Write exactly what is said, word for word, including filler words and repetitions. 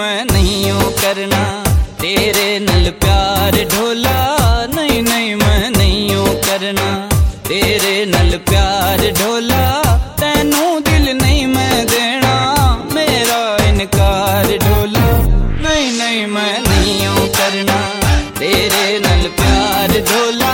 मैं नहीं यूं करना, तेरे नल प्यार ढोला। नहीं नहीं मैं नहीं यूं करना, तेरे नल प्यार ढोला। तैनू दिल नहीं मैं देना, मेरा इनकार ढोला। नहीं नहीं मैं नहीं यूं करना, तेरे नल प्यार ढोला।